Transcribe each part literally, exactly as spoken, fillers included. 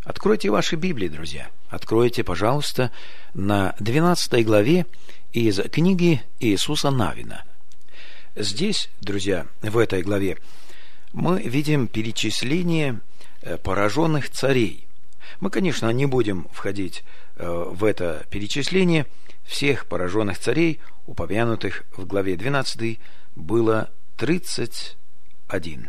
Откройте ваши Библии, друзья. Откройте, пожалуйста, на двенадцатой главе из книги Иисуса Навина. Здесь, друзья, в этой главе мы видим перечисление пораженных царей. Мы, конечно, не будем входить в это перечисление. Всех пораженных царей, упомянутых в главе двенадцатой, было тридцать один.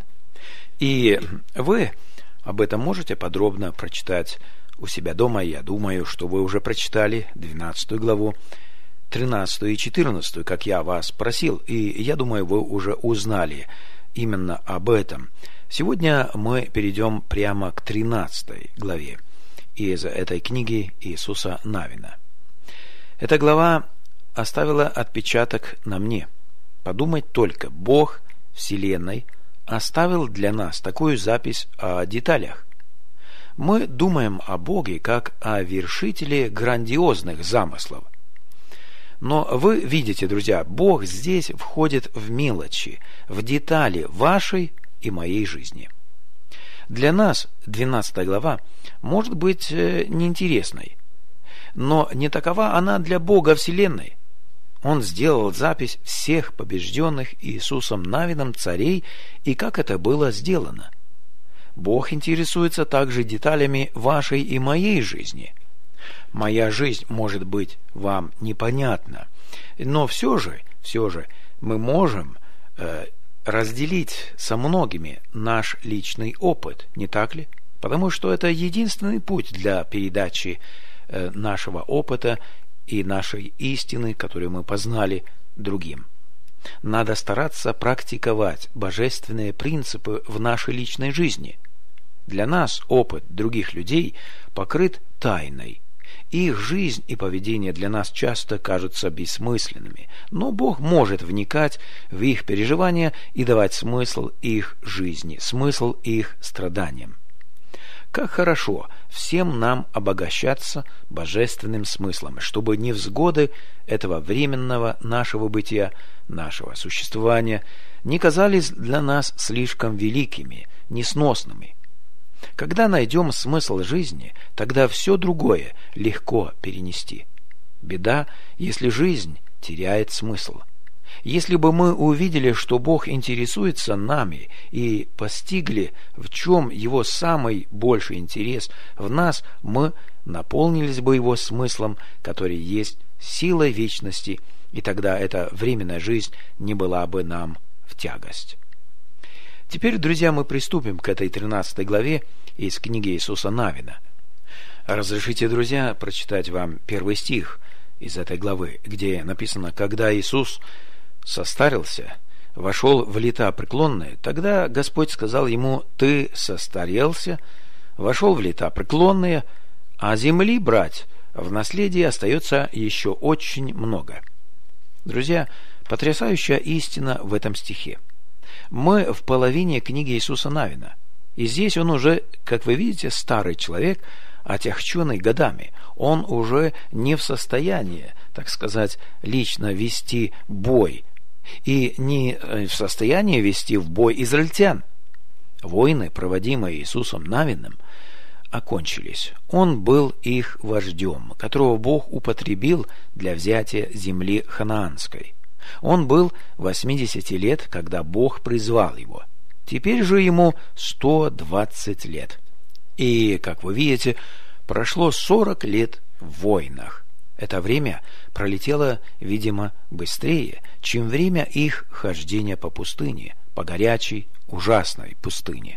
И вы об этом можете подробно прочитать у себя дома. Я думаю, что вы уже прочитали двенадцатую главу, тринадцатую и четырнадцатую, как я вас просил, и я думаю, вы уже узнали именно об этом. Сегодня мы перейдем прямо к тринадцатой главе из этой книги Иисуса Навина. Эта глава оставила отпечаток на мне. Подумать только, Бог Вселенной оставил для нас такую запись о деталях. Мы думаем о Боге как о вершителе грандиозных замыслов. Но вы видите, друзья, Бог здесь входит в мелочи, в детали вашей и моей жизни. Для нас двенадцатая глава может быть неинтересной, но не такова она для Бога Вселенной. Он сделал запись всех побежденных Иисусом Навином царей и как это было сделано. Бог интересуется также деталями вашей и моей жизни. Моя жизнь может быть вам непонятна, но все же, все же мы можем э, разделить со многими наш личный опыт, не так ли? Потому что это единственный путь для передачи э, нашего опыта и нашей истины, которую мы познали, другим. Надо стараться практиковать божественные принципы в нашей личной жизни. Для нас опыт других людей покрыт тайной. Их жизнь и поведение для нас часто кажутся бессмысленными, но Бог может вникать в их переживания и давать смысл их жизни, смысл их страданиям. Как хорошо всем нам обогащаться божественным смыслом, чтобы невзгоды этого временного нашего бытия, нашего существования не казались для нас слишком великими, несносными. Когда найдем смысл жизни, тогда все другое легко перенести. Беда, если жизнь теряет смысл. Если бы мы увидели, что Бог интересуется нами и постигли, в чем Его самый больший интерес в нас, мы наполнились бы Его смыслом, который есть силой вечности, и тогда эта временная жизнь не была бы нам в тягость. Теперь, друзья, мы приступим к этой тринадцатой главе из книги Иисуса Навина. Разрешите, друзья, прочитать вам первый стих из этой главы, где написано: «Когда Иисус состарился, вошел в лета преклонные, тогда Господь сказал ему: Ты состарелся, вошел в лета преклонные, а земли брать в наследие остается еще очень много». Друзья, потрясающая истина в этом стихе. Мы в половине книги Иисуса Навина, и здесь он уже, как вы видите, старый человек, отягченный годами. Он уже не в состоянии, так сказать, лично вести бой, и не в состоянии вести в бой израильтян. Войны, проводимые Иисусом Навиным, окончились. Он был их вождем, которого Бог употребил для взятия земли ханаанской. Он был восьмидесяти лет, когда Бог призвал его. Теперь же ему сто двадцать лет. И, как вы видите, прошло сорок лет в войнах. Это время пролетело, видимо, быстрее, чем время их хождения по пустыне, по горячей, ужасной пустыне.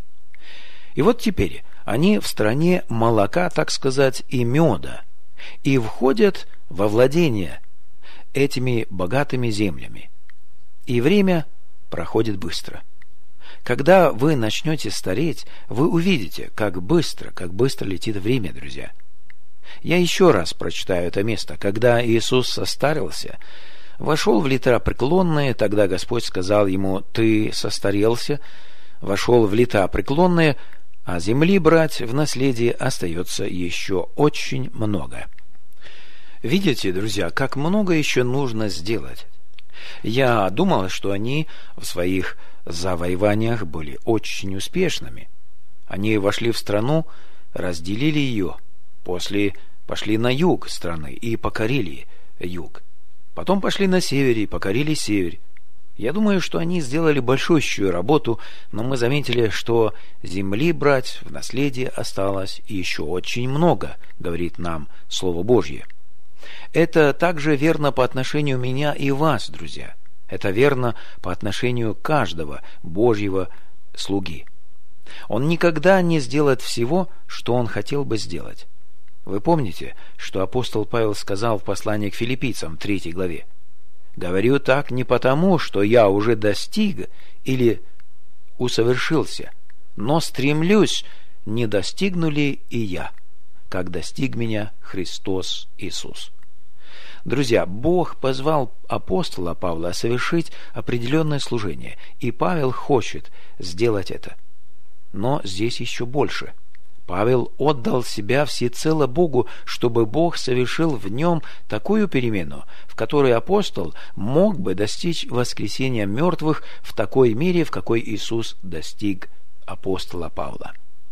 И вот теперь они в стране молока, так сказать, и меда, и входят во владение этими богатыми землями. И время проходит быстро. Когда вы начнете стареть, вы увидите, как быстро, как быстро летит время, друзья. Я еще раз прочитаю это место. «Когда Иисус состарился, вошел в лета преклонные, тогда Господь сказал ему: Ты состарелся, вошел в лета преклонные, а земли брать в наследие остается еще очень много». Видите, друзья, как много еще нужно сделать. Я думал, что они в своих завоеваниях были очень успешными. Они вошли в страну, разделили ее, после пошли на юг страны и покорили юг. Потом пошли на север и покорили север. Я думаю, что они сделали большущую работу, но мы заметили, что земли брать в наследие осталось еще очень много, говорит нам Слово Божье. Это также верно по отношению меня и вас, друзья. Это верно по отношению каждого Божьего слуги. Он никогда не сделает всего, что он хотел бы сделать. Вы помните, что апостол Павел сказал в послании к филиппийцам, третьей главе? «Говорю так не потому, что я уже достиг или усовершился, но стремлюсь, не достигну ли и я, как достиг меня Христос Иисус». Друзья, Бог позвал апостола Павла совершить определенное служение, и Павел хочет сделать это. Но здесь еще больше. Павел отдал себя всецело Богу, чтобы Бог совершил в нем такую перемену, в которой апостол мог бы достичь воскресения мертвых в такой мере, в какой Иисус достиг апостола Павла.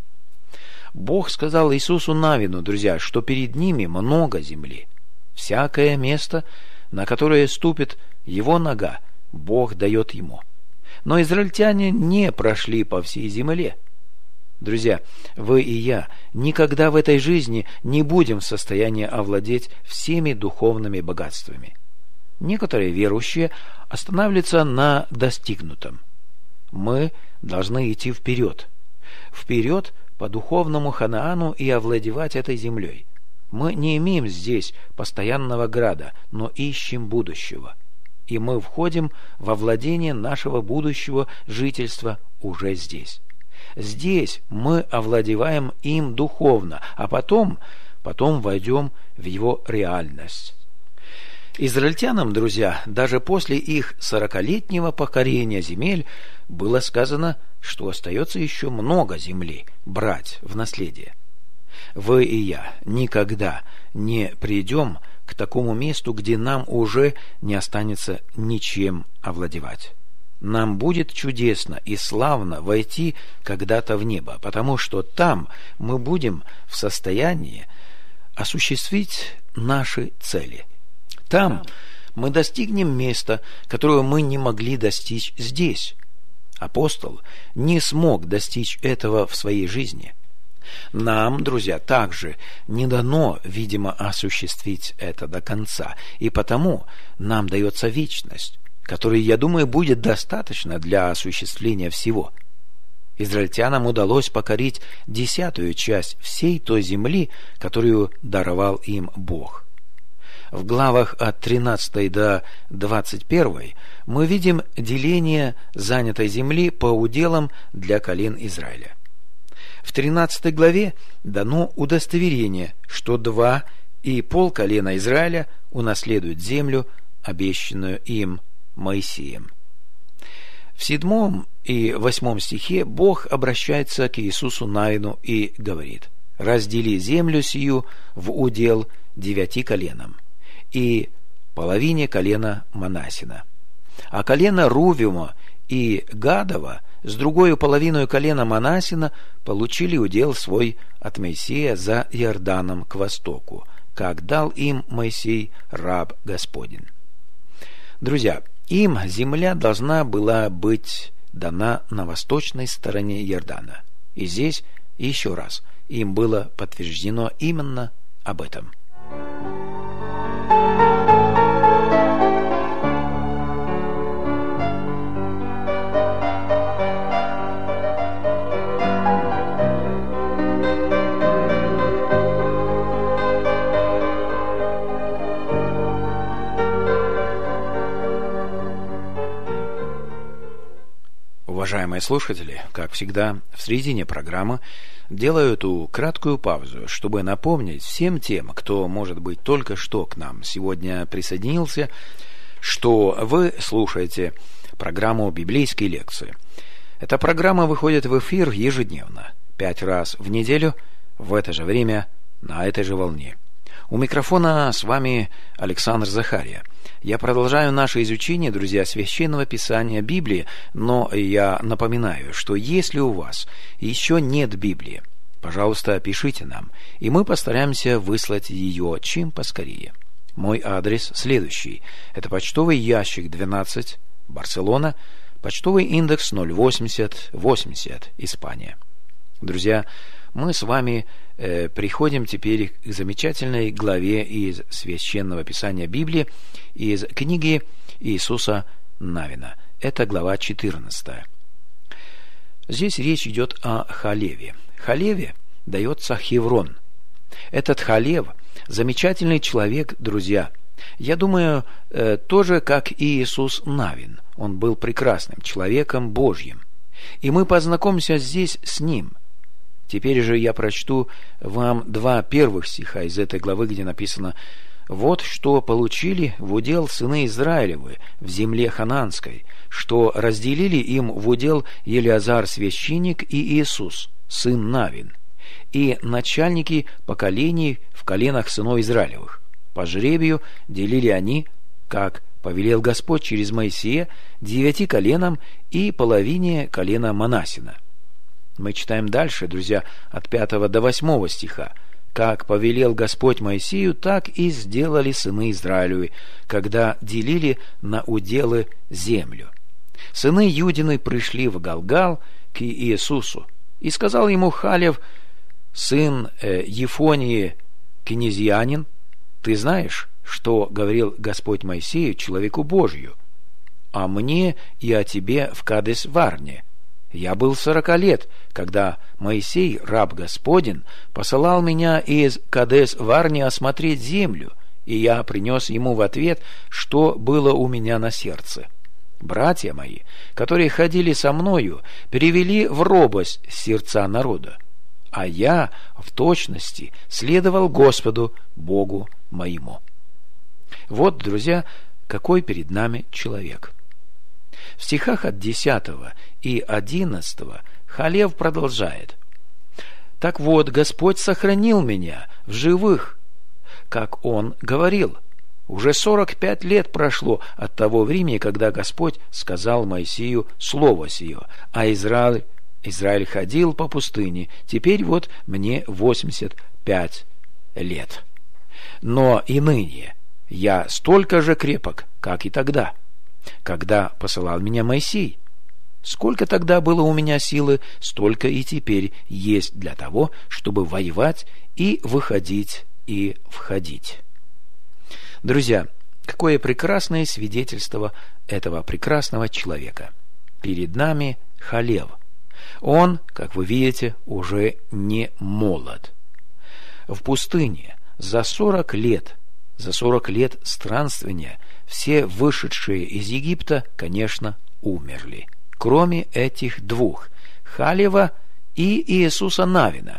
Бог сказал Иисусу Навину, друзья, что перед ними много земли. Всякое место, на которое ступит его нога, Бог дает ему. Но израильтяне не прошли по всей земле. Друзья, вы и я никогда в этой жизни не будем в состоянии овладеть всеми духовными богатствами. Некоторые верующие останавливаются на достигнутом. Мы должны идти вперед. Вперед по духовному Ханаану и овладевать этой землей. Мы не имеем здесь постоянного града, но ищем будущего. И мы входим во владение нашего будущего жительства уже здесь. Здесь мы овладеваем им духовно, а потом, потом войдем в его реальность. Израильтянам, друзья, даже после их сорокалетнего покорения земель было сказано, что остается еще много земли брать в наследие. Вы и я никогда не придем к такому месту, где нам уже не останется ничем овладевать. Нам будет чудесно и славно войти когда-то в небо, потому что там мы будем в состоянии осуществить наши цели. Там мы достигнем места, которого мы не могли достичь здесь. Апостол не смог достичь этого в своей жизни. Нам, друзья, также не дано, видимо, осуществить это до конца, и потому нам дается вечность, которой, я думаю, будет достаточно для осуществления всего. Израильтянам удалось покорить десятую часть всей той земли, которую даровал им Бог. В главах от тринадцатой до двадцать первой мы видим деление занятой земли по уделам для колен Израиля. В тринадцатой главе дано удостоверение, что два и пол колена Израиля унаследуют землю, обещанную им Моисеем. В седьмом и восьмом стихе Бог обращается к Иисусу Навину и говорит: «Раздели землю сию в удел девяти коленам и половине колена Манассина, а колено Рувима и Гадова с другой половиной колена Манассина получили удел свой от Моисея за Иорданом к востоку, как дал им Моисей, раб Господень». Друзья, им земля должна была быть дана на восточной стороне Иордана. И здесь, еще раз, им было подтверждено именно об этом. Уважаемые слушатели, как всегда, в середине программы делаю эту краткую паузу, чтобы напомнить всем тем, кто, может быть, только что к нам сегодня присоединился, что вы слушаете программу «Библейские лекции». Эта программа выходит в эфир ежедневно, пять раз в неделю, в это же время, на этой же волне. У микрофона с вами Александр Захария. Я продолжаю наше изучение, друзья, Священного Писания Библии, но я напоминаю, что если у вас еще нет Библии, пожалуйста, пишите нам, и мы постараемся выслать ее чем поскорее. Мой адрес следующий. Это почтовый ящик двенадцать, Барселона, почтовый индекс ноль восемьдесят восемьдесят, Испания. Друзья, мы с вами э, приходим теперь к замечательной главе из Священного Писания Библии, из книги Иисуса Навина. Это глава четырнадцатая. Здесь речь идет о Халеве. Халеве дается Хеврон. Этот Халев – замечательный человек, друзья. Я думаю, э, тоже как и Иисус Навин. Он был прекрасным человеком Божьим. И мы познакомимся здесь с ним. Теперь же я прочту вам два первых стиха из этой главы, где написано: «Вот что получили в удел сыны Израилевы в земле ханаанской, что разделили им в удел Елиазар священник и Иисус, сын Навин, и начальники поколений в коленах сынов Израилевых. По жребию делили они, как повелел Господь через Моисея, девяти коленам и половине колена Манассина». Мы читаем дальше, друзья, от пятого до восьмого стиха. «Как повелел Господь Моисею, так и сделали сыны Израилевы, когда делили на уделы землю. Сыны Юдины пришли в Галгал к Иисусу, и сказал ему Халев, сын э, Ефонии, князьянин: ты знаешь, что говорил Господь Моисею, человеку Божию, о мне и о тебе в Кадес-Варне. Я был сорока лет, когда Моисей, раб Господень, посылал меня из Кадес-Варни осмотреть землю, и я принес ему в ответ, что было у меня на сердце. Братья мои, которые ходили со мною, перевели в робость сердца народа, а я в точности следовал Господу, Богу моему». Вот, друзья, какой перед нами человек. В стихах от десятого и одиннадцатого Халев продолжает: «Так вот, Господь сохранил меня в живых, как Он говорил. Уже сорок пять лет прошло от того времени, когда Господь сказал Моисею слово сие, а Израиль, Израиль ходил по пустыне. Теперь вот мне восемьдесят пять лет. Но и ныне я столько же крепок, как и тогда, когда посылал меня Моисей. Сколько тогда было у меня силы, столько и теперь есть для того, чтобы воевать и выходить и входить». Друзья, какое прекрасное свидетельство этого прекрасного человека. Перед нами Халев. Он, как вы видите, уже не молод. В пустыне за сорок лет, за сорок лет странствования все вышедшие из Египта, конечно, умерли, кроме этих двух – Халева и Иисуса Навина.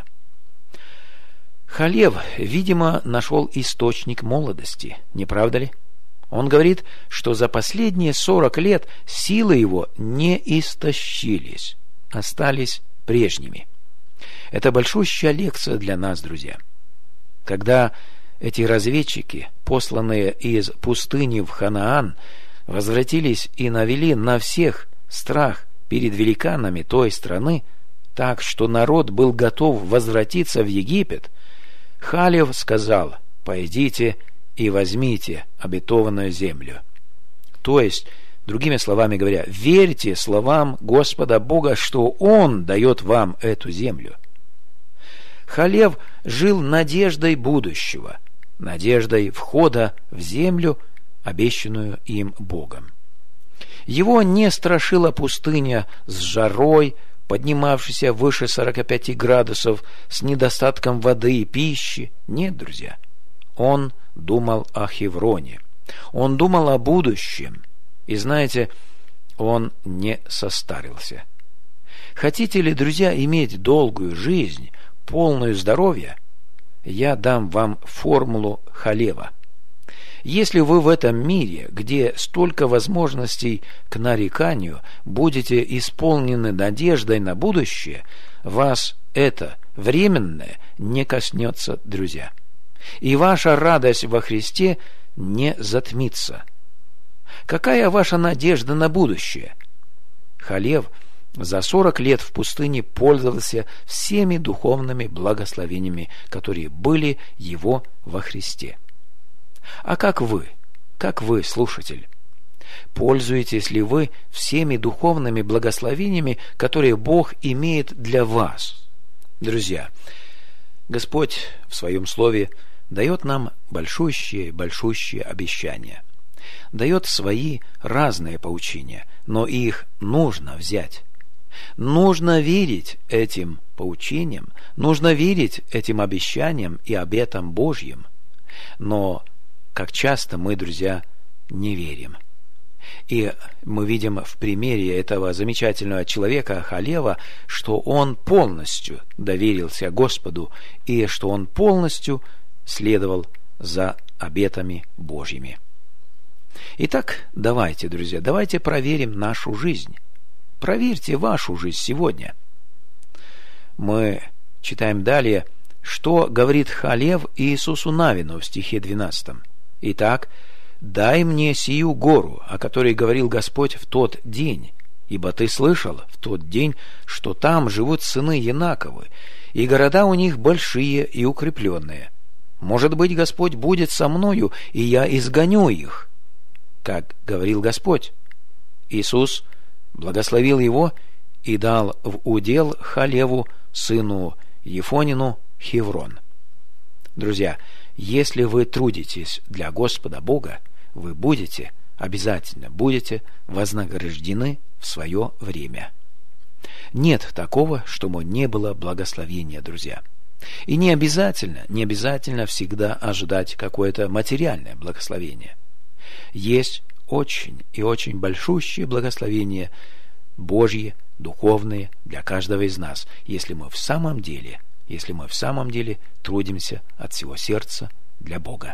Халев, видимо, нашел источник молодости, не правда ли? Он говорит, что за последние сорок лет силы его не истощились, остались прежними. Это большущая лекция для нас, друзья. Когда эти разведчики, посланные из пустыни в Ханаан, возвратились и навели на всех страх перед великанами той страны, так что народ был готов возвратиться в Египет, Халев сказал: «Пойдите и возьмите обетованную землю». То есть, другими словами говоря, верьте словам Господа Бога, что Он дает вам эту землю. Халев жил надеждой будущего, надеждой входа в землю, обещанную им Богом. Его не страшила пустыня с жарой, поднимавшийся выше сорока пяти градусов, с недостатком воды и пищи. Нет, друзья, он думал о Хевроне, он думал о будущем, и знаете, он не состарился. Хотите ли, друзья, иметь долгую жизнь, полную здоровья? Я дам вам формулу Халева. Если вы в этом мире, где столько возможностей к нареканию, будете исполнены надеждой на будущее, вас это временное не коснется, друзья. И ваша радость во Христе не затмится. Какая ваша надежда на будущее? Халев за сорок лет в пустыне пользовался всеми духовными благословениями, которые были его во Христе. А как вы, как вы, слушатель? Пользуетесь ли вы всеми духовными благословениями, которые Бог имеет для вас? Друзья, Господь в Своем Слове дает нам большущие-большущие обещания, дает свои разные поучения, но их нужно взять. Нужно верить этим поучениям, нужно верить этим обещаниям и обетам Божьим. Но как часто мы, друзья, не верим. И мы видим в примере этого замечательного человека Халева, что он полностью доверился Господу и что он полностью следовал за обетами Божьими. Итак, давайте, друзья, давайте проверим нашу жизнь. Проверьте вашу жизнь сегодня. Мы читаем далее, что говорит Халев Иисусу Навину в стихе двенадцатом. «Итак, дай мне сию гору, о которой говорил Господь в тот день, ибо ты слышал в тот день, что там живут сыны Янаковы, и города у них большие и укрепленные. Может быть, Господь будет со мною, и я изгоню их, как говорил Господь». Иисус благословил его и дал в удел Халеву, сыну Ефонину, Хеврон. Друзья, если вы трудитесь для Господа Бога, вы будете, обязательно будете вознаграждены в свое время. Нет такого, чтобы не было благословения, друзья. И не обязательно, не обязательно всегда ожидать какое-то материальное благословение. Есть очень и очень большущие благословения Божьи, духовные для каждого из нас, если мы в самом деле, если мы в самом деле трудимся от всего сердца для Бога.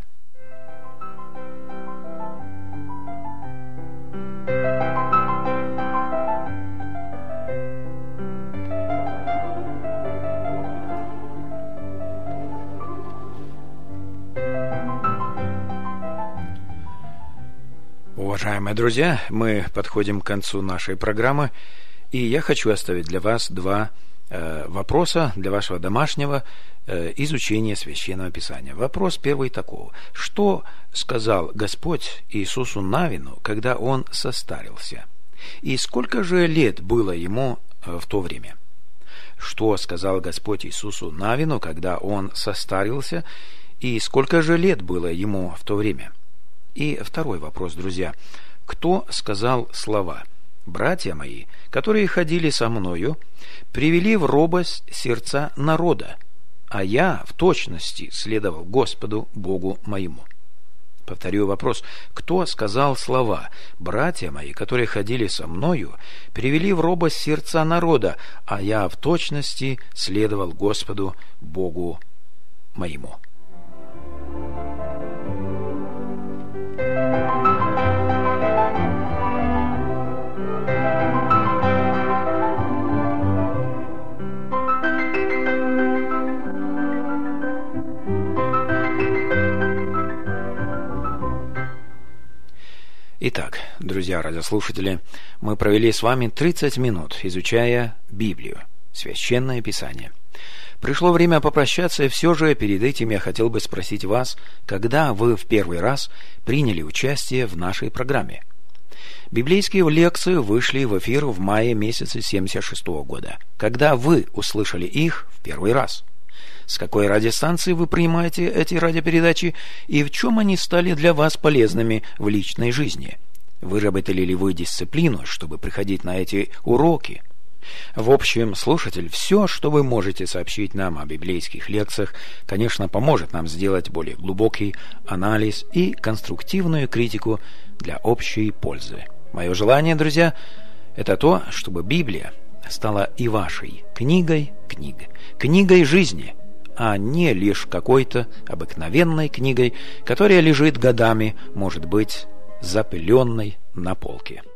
Уважаемые друзья, мы подходим к концу нашей программы, и я хочу оставить для вас два э, вопроса для вашего домашнего э, изучения Священного Писания. Вопрос первый такого. Что сказал Господь Иисусу Навину, когда он состарился? И сколько же лет было ему э, в то время? Что сказал Господь Иисусу Навину, когда он состарился? И сколько же лет было ему в то время? И второй вопрос, друзья. Кто сказал слова: «Братья мои, которые ходили со мною, привели в робость сердца народа, а я в точности следовал Господу Богу моему»? Повторю вопрос. Кто сказал слова: «Братья мои, которые ходили со мною, привели в робость сердца народа, а я в точности следовал Господу Богу моему»? Итак, друзья радиослушатели, мы провели с вами тридцать минут, изучая Библию, Священное Писание. Пришло время попрощаться, и все же перед этим я хотел бы спросить вас, когда вы в первый раз приняли участие в нашей программе. Библейские лекции вышли в эфир в мае месяце семьдесят шестого года. Когда вы услышали их в первый раз? С какой радиостанции вы принимаете эти радиопередачи и в чем они стали для вас полезными в личной жизни? Выработали ли вы дисциплину, чтобы приходить на эти уроки? В общем, слушатель, все, что вы можете сообщить нам о библейских лекциях, конечно, поможет нам сделать более глубокий анализ и конструктивную критику для общей пользы. Мое желание, друзья, это то, чтобы Библия стала и вашей книгой книг, книгой жизни, а не лишь какой-то обыкновенной книгой, которая лежит годами, может быть, запыленной на полке.